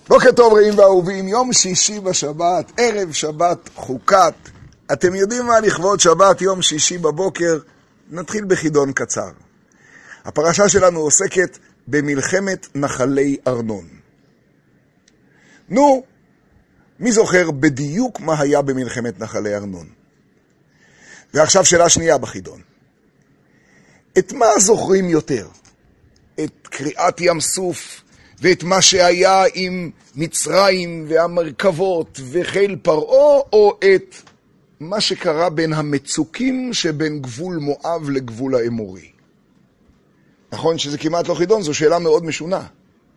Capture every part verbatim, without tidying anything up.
בוקר טוב רעים ואהובים, יום שישי בשבת, ערב שבת חוקת. אתם יודעים מה לכבוד שבת יום שישי בבוקר? נתחיל בחידון קצר. הפרשה שלנו עוסקת במלחמת נחלי ארנון. נו, מי זוכר בדיוק מה היה במלחמת נחלי ארנון? ועכשיו שאלה שנייה בחידון. את מה זוכרים יותר? את קריאת ים סוף ואת מה שהיה עם מצרים והמרכבות וחיל פרעה, או את מה שקרה בין המצוקים שבין גבול מואב לגבול האמורי? נכון שזה כמעט לא חידון, זו שאלה מאוד משונה.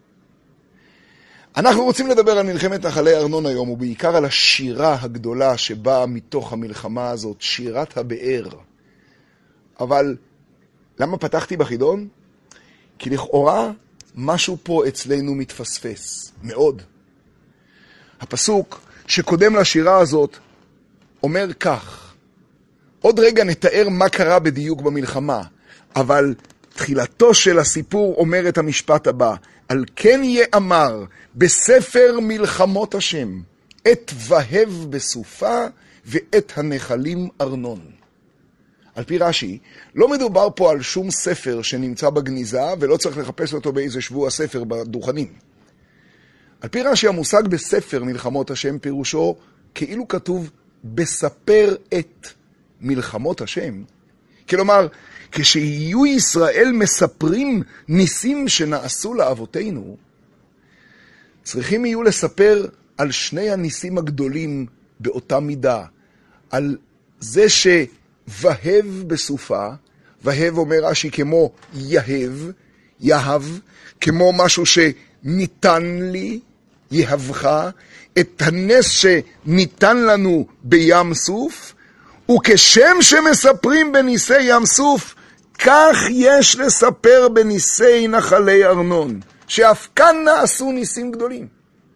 אנחנו רוצים לדבר על מלחמת נחלי ארנון היום, ובעיקר על השירה הגדולה שבאה מתוך המלחמה הזאת, שירת הבאר. אבל למה פתחתי בחידון? כי לכאורה משהו פה אצלנו מתפספס, מאוד. הפסוק שקודם לשירה הזאת אומר כך: עוד רגע נתאר מה קרה בדיוק במלחמה, אבל תחילתו של הסיפור אומר את המשפט הבא: על כן יאמר בספר מלחמות השם, את והב בסופה ואת הנחלים ארנון. על פי רש"י, לא מדובר פה על שום ספר שנמצא בגניזה, ולא צריך לחפש אותו באיזה שבוע ספר בדוכנים. על פי רש"י, המושג בספר מלחמות השם פירושו כאילו כתוב בספר את מלחמות השם. כלומר, כשיהיו ישראל מספרים ניסים שנעשו לאבותינו, צריכים יהיו לספר על שני הניסים הגדולים באותה מידה, על זה ש... והב בסופה, והב אומר רש"י כמו יהב, יהב, כמו משהו שניתן לי, יהבך, את הנס שניתן לנו בים סוף, וכשם שמספרים בניסי ים סוף, כך יש לספר בניסי נחלי ארנון, שאף כאן נעשו ניסים גדולים.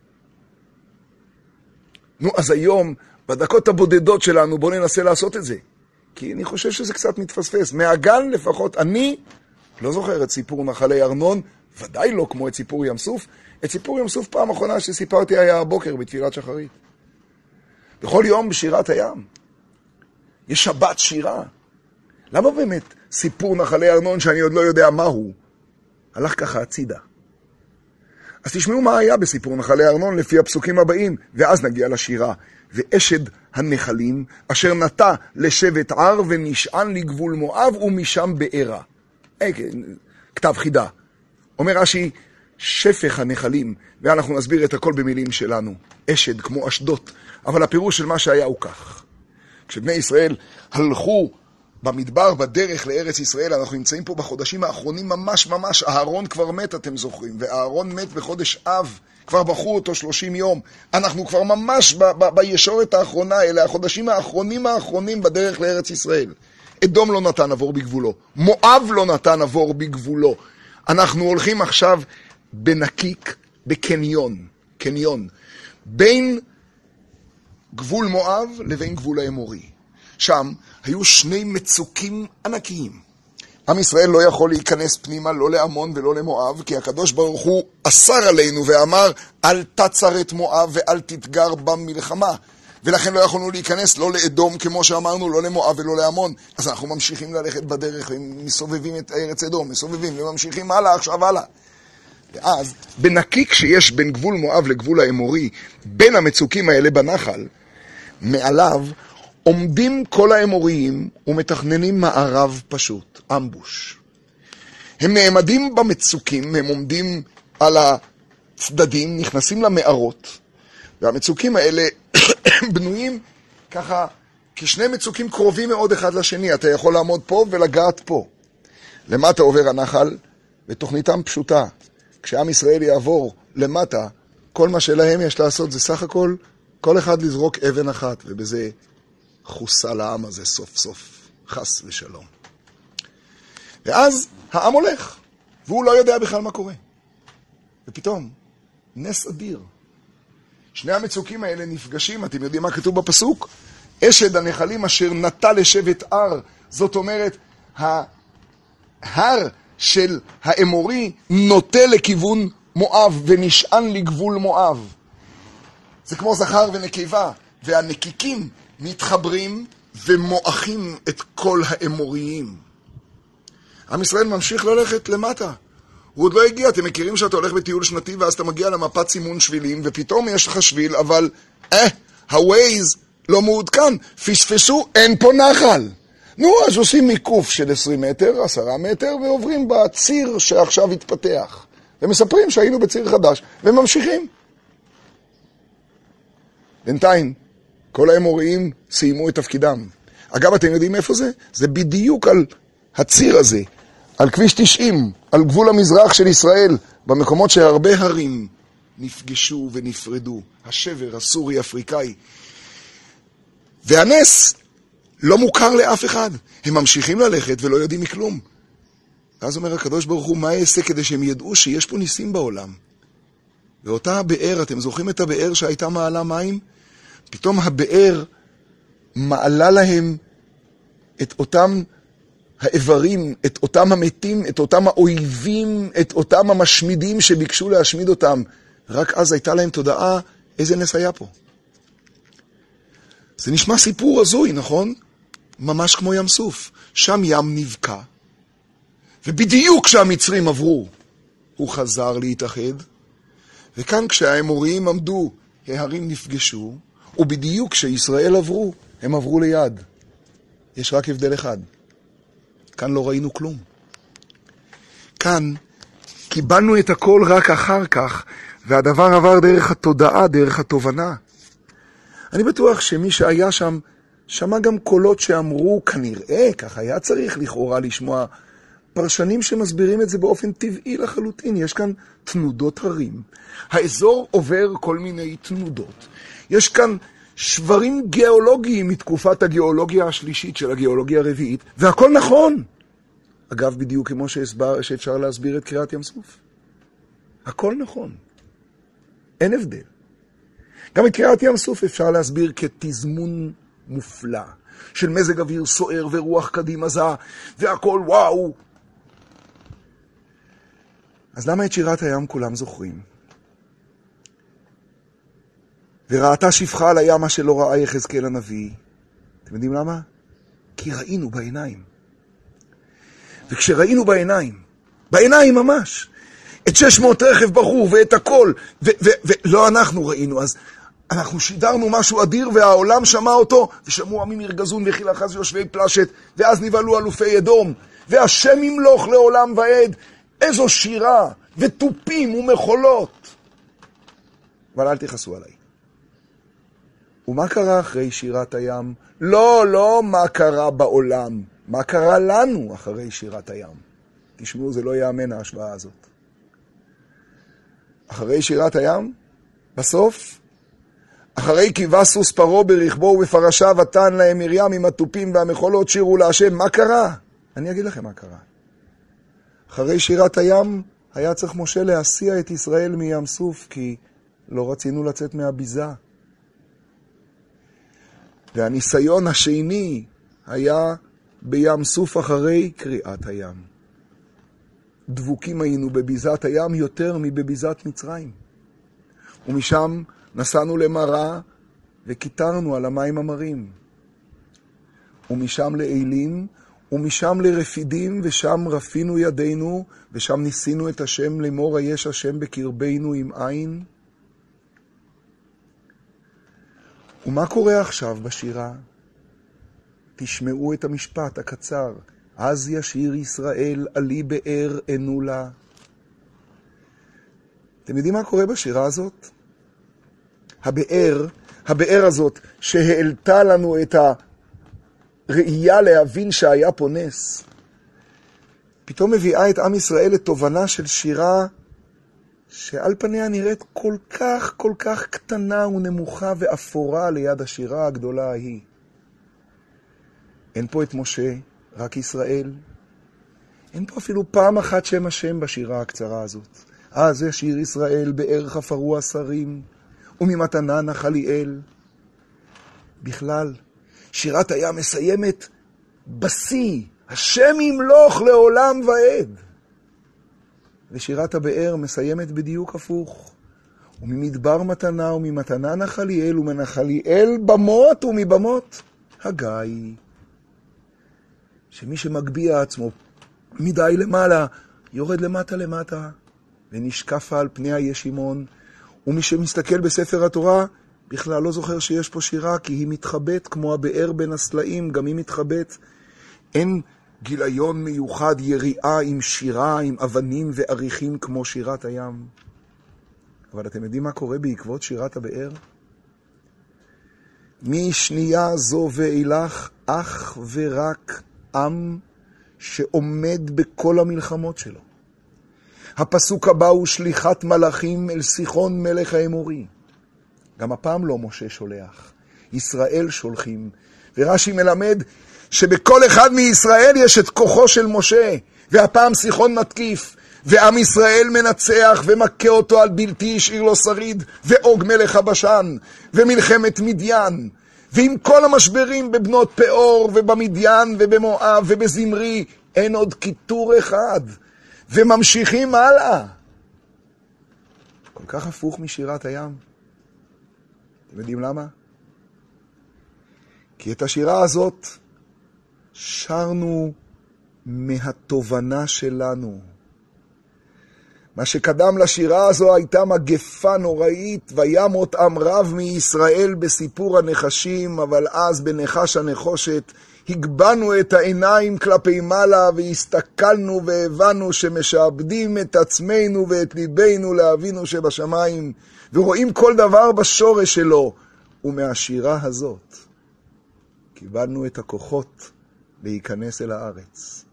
נו, אז היום, בדקות הבודדות שלנו, בואו ננסה לעשות את זה. כי אני חושב שזה קצת מתפספס. מהגן לפחות, אני לא זוכר את סיפור נחלי ארנון, ודאי לא כמו את סיפור ים סוף. את סיפור ים סוף פעם אחרונה שסיפרתי היה הבוקר בתפילת שחרית. בכל יום בשירת הים. יש שבת שירה. למה באמת סיפור נחלי ארנון שאני עוד לא יודע מהו, הלך ככה הצידה? אז תשמעו מה היה בסיפור נחלי ארנון לפי הפסוקים הבאים, ואז נגיע לשירה. ואשד הנחלים אשר נטע לשבט ער ונשען לגבול מואב ומשם בארה. כתב חידה. אומר רש"י, שפך הנחלים, ואנחנו נסביר את הכל במילים שלנו. אשד כמו אשדות, אבל הפירוש של מה שהיה הוא כך. כשבני ישראל הלכו במדבר בדרך לארץ ישראל, אנחנו נמצאים פה בחודשים האחרונים ממש ממש, אהרון כבר מת אתם זוכרים, ואהרון מת בחודש אב, כבר בחרו אותו שלושים יום, אנחנו כבר ממש ב- ב- בישורת האחרונה, אלה החודשים האחרונים האחרונים בדרך לארץ ישראל. אדום לא נתן עבור בגבולו, מואב לא נתן עבור בגבולו, אנחנו הולכים עכשיו בנקיק, בקניון, קניון, בין גבול מואב לבין גבול האמורי. שם היו שני מצוקים ענקיים. עם ישראל לא יכול להיכנס פנימה לא לעמון ולא למואב, כי הקדוש ברוך הוא אסר עלינו ואמר, אל תצר את מואב ואל תתגר במלחמה. ולכן לא יכולנו להיכנס לא לאדום כמו שאמרנו, לא למואב ולא לעמון. אז אנחנו ממשיכים ללכת בדרך, מסובבים את ארץ אדום, מסובבים וממשיכים הלאה, עכשיו הלאה. ואז בנקיק שיש בין גבול מואב לגבול האמורי, בין המצוקים האלה בנחל, מעליו עומדים כל האמוריים ומתכננים מערב פשוט, אמבוש. הם נעמדים במצוקים, הם עומדים על הצדדים, נכנסים למערות, והמצוקים האלה בנויים ככה כשני מצוקים קרובים מאוד אחד לשני. אתה יכול לעמוד פה ולגעת פה. למטה עובר הנחל, ותוכניתם פשוטה. כשעם ישראל יעבור למטה, כל מה שלהם יש לעשות זה סך הכל, כל אחד לזרוק אבן אחת, ובזה חוסה לעם הזה סוף סוף, חס ושלום. ואז העם הולך, והוא לא יודע בכלל מה קורה. ופתאום, נס אדיר. שני המצוקים האלה נפגשים, אתם יודעים מה כתוב בפסוק? אשד הנחלים אשר נטע לשבט ער, זאת אומרת, ההר של האמורי נוטה לכיוון מואב ונשען לגבול מואב. זה כמו זכר ונקבה, והנקיקים מתחברים ומואחים את כל האמוריים. עם ישראל ממשיך ללכת למטה. הוא עוד לא הגיע, אתם מכירים שאתה הולך בטיול שנתי ואז אתה מגיע למפת סימון שבילים ופתאום יש לך שביל, אבל אה, הווייז לא מעודכן, פספסו, אין פה נחל. נו, אז עושים מיקוף של עשרים מטר, עשרה מטר, ועוברים בציר שעכשיו התפתח. ומספרים שהיינו בציר חדש, וממשיכים. בינתיים, כל האמוריים סיימו את תפקידם. אגב, אתם יודעים איפה זה? זה בדיוק על הציר הזה, על כביש תשעים, על גבול המזרח של ישראל, במקומות שהרבה הרים נפגשו ונפרדו. השבר הסורי-אפריקאי. והנס לא מוכר לאף אחד. הם ממשיכים ללכת ולא יודעים מכלום. ואז אומר הקדוש ברוך הוא, מה יעשה כדי שהם ידעו שיש פה ניסים בעולם? ואותה הבאר, אתם זוכרים את הבאר שהייתה מעלה מים? פתאום הבאר מעלה להם את אותם האיברים, את אותם המתים, את אותם האויבים, את אותם המשמידים שביקשו להשמיד אותם. רק אז הייתה להם תודעה איזה נס היה פה. זה נשמע סיפור הזוי, נכון? ממש כמו ים סוף. שם ים נבקע, ובדיוק כשהמצרים עברו, הוא חזר להתאחד, וכאן כשהאמוריים עמדו, ההרים נפגשו, ובדיוק כשישראל עברו, הם עברו ליד. יש רק הבדל אחד. כאן לא ראינו כלום. כאן קיבלנו את הכל רק אחר כך, והדבר עבר דרך התודעה, דרך התובנה. אני בטוח שמי שהיה שם, שמע גם קולות שאמרו, כנראה, כך היה צריך לכאורה לשמוע, פרשנים שמסבירים את זה באופן טבעי לחלוטין. יש כאן תנודות הרים. האזור עובר כל מיני תנודות. יש כאן שברים גיאולוגיים מתקופת הגיאולוגיה השלישית של הגיאולוגיה הרביעית, והכל נכון. אגב, בדיוק כמו שהסבר, שאפשר להסביר את קריאת ים סוף. הכל נכון. אין הבדל. גם את קריאת ים סוף אפשר להסביר כתזמון מופלא, של מזג אוויר סוער ורוח קדימה זה, והכל וואו. אז למה את שירת הים כולם זוכרים? וראתה שפחה על הים מה שלא ראה יחזקאל הנביא. אתם יודעים למה? כי ראינו בעיניים. וכשראינו בעיניים, בעיניים ממש, את שש מאות רכב ברור ואת הכל, ולא אנחנו ראינו, אז אנחנו שידרנו משהו אדיר והעולם שמע אותו, ושמעו עמים ירגזון וחיל אחז ויושבי פלשת, ואז נבהלו אלופי אדום, והשם ימלוך לעולם ועד, איזו שירה, וטופים ומחולות. אבל אל תכעסו עליי. ומה קרה אחרי שירת הים? לא, לא מה קרה בעולם, מה קרה לנו אחרי שירת הים? תשמעו, זה לא יאמן ההשוואה הזאת. אחרי שירת הים, בסוף, אחרי קיבה סוס פרו ברכבו ובפרשיו ותן להם מרים עם הטופים והמחולות שירו להשם. מה קרה? אני אגיד לכם מה קרה. אחרי שירת הים היה צריך משה להסיע את ישראל מים סוף, כי לא רצינו לצאת מהביזה. והניסיון השני היה בים סוף אחרי קריאת הים. דבוקים היינו בביזת הים יותר מבביזת מצרים. ומשם נסענו למראה וכיתרנו על המים המרים. ומשם לאילים, ומשם לרפידים, ושם רפינו ידינו, ושם ניסינו את השם לאמור היש השם בקרבנו עם עין. ומה קורה עכשיו בשירה? תשמעו את המשפט הקצר. אז ישיר ישראל עלי באר ענו לה. אתם יודעים מה קורה בשירה הזאת? הבאר, הבאר הזאת שהעלתה לנו את הראייה להבין שהיה פה נס, פתאום מביאה את עם ישראל לתובנה של שירה שעל פניה נראית כל כך כל כך קטנה ונמוכה ואפורה ליד השירה הגדולה ההיא. אין פה את משה, רק ישראל. אין פה אפילו פעם אחת שם השם בשירה הקצרה הזאת. אז ישיר ישראל באר חפרו השרים, וממתנה נחליאל. בכלל, שירת הים מסיימת בשיא, השם ימלוך לעולם ועד. ושירת הבאר מסיימת בדיוק הפוך. וממדבר מתנה וממתנה נחליאל ומנחליאל במות ומבמות הגיא. שמי שמגביע עצמו מדי למעלה יורד למטה למטה ונשקף על פני הישימון. ומי שמסתכל בספר התורה בכלל לא זוכר שיש פה שירה, כי היא מתחבאת כמו הבאר בין הסלעים, גם היא מתחבאת. אין גיליון מיוחד, יריעה עם שירה, עם אבנים ועריכים כמו שירת הים. אבל אתם יודעים מה קורה בעקבות שירת הבאר? משנייה זו ואילך אך ורק עם שעומד בכל המלחמות שלו. הפסוק הבא הוא שליחת מלאכים אל סיחון מלך האמורי. גם הפעם לא משה שולח, ישראל שולחים. ורש"י מלמד שבכל אחד מישראל יש את כוחו של משה, והפעם סיחון מתקיף, ועם ישראל מנצח ומכה אותו על בלתי השאיר לו שריד, ואוג מלך הבשן, ומלחמת מדיין, ועם כל המשברים בבנות פאור ובמדיין ובמואב ובזמרי, אין עוד כיתור אחד, וממשיכים הלאה. כל כך הפוך משירת הים. אתם יודעים למה? כי את השירה הזאת שרנו מהתובנה שלנו. מה שקדם לשירה הזו הייתה מגפה נוראית, וימות עם רב מישראל בסיפור הנחשים, אבל אז בנחש הנחושת הגבנו את העיניים כלפי מעלה והסתכלנו והבנו שמשעבדים את עצמנו ואת ליבנו לאבינו שבשמיים, ורואים כל דבר בשורש שלו. ומהשירה הזאת קיבלנו את הכוחות להיכנס אל הארץ.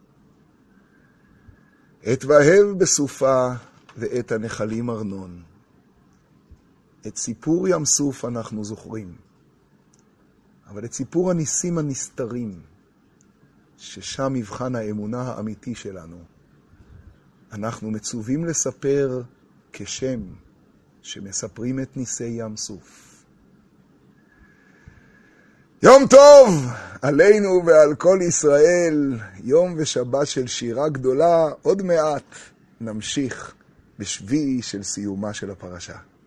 את והב בסופה ואת הנחלים ארנון. את סיפור ים סוף אנחנו זוכרים, אבל את סיפור הניסים הנסתרים, ששם מבחן האמונה האמיתי שלנו, אנחנו מצווים לספר כשם שמספרים את ניסי ים סוף. יום טוב עלינו ועל כל ישראל, יום ושבת של שירה גדולה. עוד מעט נמשיך בשביעי של סיומה של הפרשה.